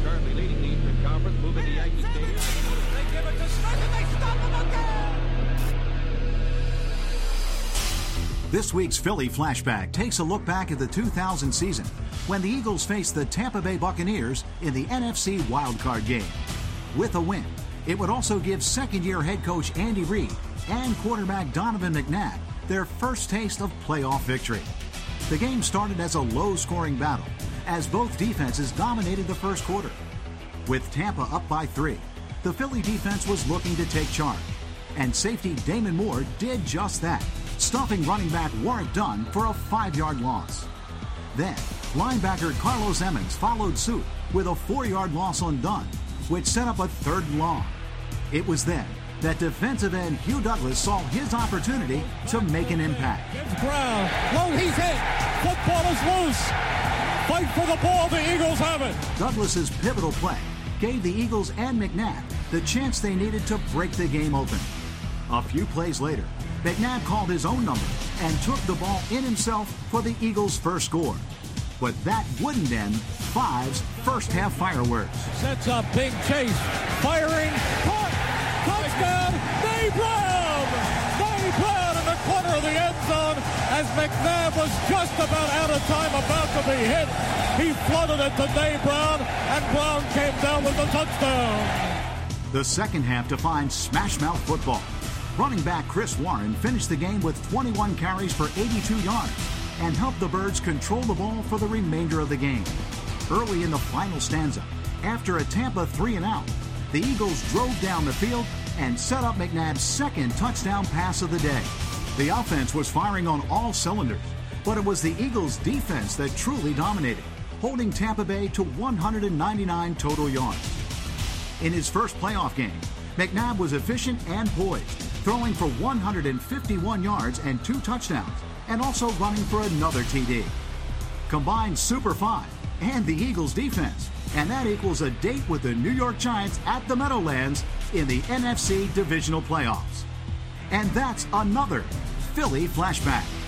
currently leading the Eastern Conference, moving to Yankee Stadium. They give it to Smith and they stop him again! This week's Philly Flashback takes a look back at the 2000 season when the Eagles faced the Tampa Bay Buccaneers in the NFC wildcard game. With a win, it would also give second-year head coach Andy Reid and quarterback Donovan McNabb their first taste of playoff victory. The game started as a low-scoring battle as both defenses dominated the first quarter. With Tampa up by 3, the Philly defense was looking to take charge, and safety Damon Moore did just that, stuffing running back Warrick Dunn for a 5-yard loss. Then, linebacker Carlos Emmons followed suit with a 4-yard loss on Dunn, which set up a 3rd and long. It was then that defensive end Hugh Douglas saw his opportunity to make an impact. Gibbs Brown, low, he's hit. Football is loose. Fight for the ball, the Eagles have it. Douglas's pivotal play gave the Eagles and McNabb the chance they needed to break the game open. A few plays later, McNabb called his own number and took the ball in himself for the Eagles' first score. But that wouldn't end Five's first-half fireworks. Sets up, big chase, firing, caught, touchdown, Dave Brown! Dave Brown in the corner of the end zone as McNabb was just about out of time, about to be hit. He floated it to Dave Brown, and Brown came down with the touchdown. The second half defined smash-mouth football. Running back Chris Warren finished the game with 21 carries for 82 yards and helped the Birds control the ball for the remainder of the game. Early in the final stanza, after a Tampa 3-and-out, the Eagles drove down the field and set up McNabb's second touchdown pass of the day. The offense was firing on all cylinders, but it was the Eagles' defense that truly dominated, holding Tampa Bay to 199 total yards. In his first playoff game, McNabb was efficient and poised, throwing for 151 yards and 2 touchdowns, and also running for another TD. Combine Super 5 and the Eagles defense, and that equals a date with the New York Giants at the Meadowlands in the NFC Divisional Playoffs. And that's another Philly Flashback.